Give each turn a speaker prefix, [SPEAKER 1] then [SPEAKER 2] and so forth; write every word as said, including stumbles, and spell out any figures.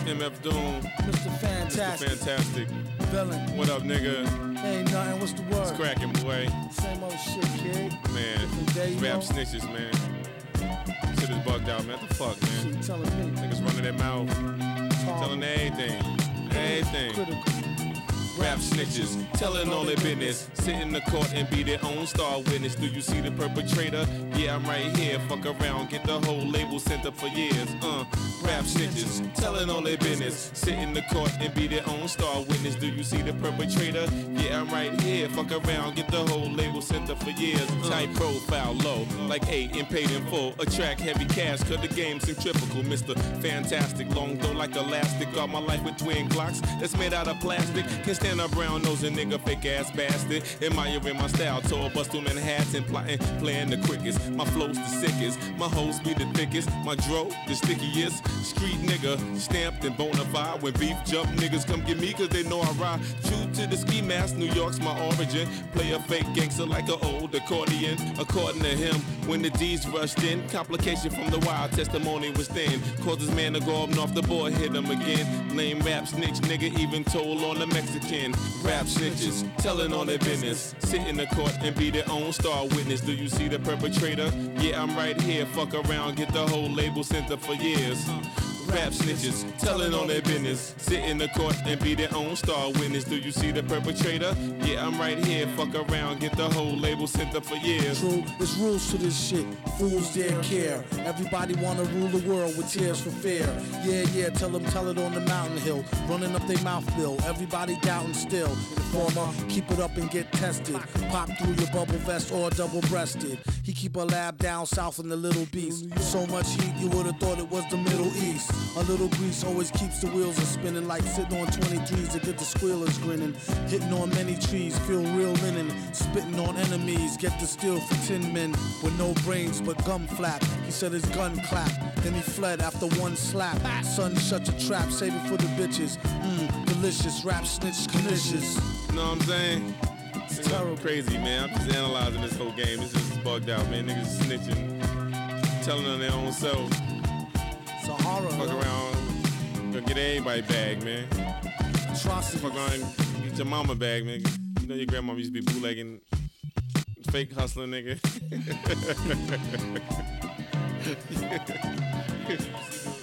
[SPEAKER 1] M F Doom.
[SPEAKER 2] Mister Fantastic.
[SPEAKER 1] Mister Fantastic.
[SPEAKER 2] Villain.
[SPEAKER 1] What up, nigga?
[SPEAKER 2] Ain't nothing. What's the word?
[SPEAKER 1] It's cracking, boy.
[SPEAKER 2] Same old shit, kid.
[SPEAKER 1] Man,
[SPEAKER 2] day,
[SPEAKER 1] rap
[SPEAKER 2] know?
[SPEAKER 1] snitches, man. Shit is bugged out, man. What the fuck, man?
[SPEAKER 2] Shit, telling me.
[SPEAKER 1] Niggas running their mouth,
[SPEAKER 2] Talk.
[SPEAKER 1] telling everything, everything.
[SPEAKER 2] Critical.
[SPEAKER 1] Rap snitches, telling all their business. Sit in the court and be their own star witness. Do you see the perpetrator? Yeah, I'm right here. Fuck around, get the whole label sent up for years. Uh, rap snitches, telling all their business. Sit in the court and be their own star witness. Do you see the perpetrator? Yeah, I'm right here. Fuck around, get the whole label sent up for years. Tight profile, low, like eight and paid in full. Attract heavy cash, cut the game centrifugal. Mister Fantastic, long though like elastic. Got my life with twin Glocks that's made out of plastic. Can stand a brown nosing nigga, fake ass bastard. Admiring my style, tour bus through Manhattan, plotting, playing the quickest. My flow's the sickest, my hoes be the thickest. My dro, the stickiest. Street nigga, stamped and bona fide. When beef jump, niggas come get me cause they know I ride. True to the ski mask, New York's my origin. Play a fake gangster like an old accordion. According to him, when the D's rushed in, complication from the wild testimony was thin. Caused his man to go up north the boy, hit him again. Lame rap snitch nigga, even told on the Mexican. Rap snitches, telling on their business. Sit in the court and be their own star witness. Do you see the perpetrator? Yeah, I'm right here. Fuck around, get the whole label sent up for years. Rap snitches, telling on their business. Sit in the court and be their own star witness. Do you see the perpetrator? Yeah, I'm right here. Fuck around, get the whole label sent up for years.
[SPEAKER 2] True, there's rules to this shit. Fools dare care. Everybody wanna rule the world with tears for fear. Yeah, yeah, tell them, tell it on the mountain hill. Running up their mouth bill. Everybody doubting still. Informer, keep it up and get tested. Pop through your bubble vest or double breasted. He keep a lab down south in the Little Beast. So much heat, you would've thought it was the Middle East. A little grease always keeps the wheels a spinning, like sitting on twenty-threes to get the squealers grinning. Hitting on many trees, feel real linen. Spitting on enemies, get the steel for tin men. With no brains but gum flap. He said his gun clapped, then he fled after one slap. Son, shut your trap, save it for the bitches. Mmm, delicious, rap snitch, delicious.
[SPEAKER 1] You know what I'm saying?
[SPEAKER 2] It's terrible.
[SPEAKER 1] Crazy, man. I'm just analyzing this whole game. This is bugged out, man. Niggas snitching, telling on their own self.
[SPEAKER 2] It's a horror.
[SPEAKER 1] Fuck
[SPEAKER 2] yo.
[SPEAKER 1] around, gonna get everybody bag, man.
[SPEAKER 2] Atrocity.
[SPEAKER 1] Fuck around, get your mama bag, man. You know your grandma used to be bootlegging, fake hustling, nigga.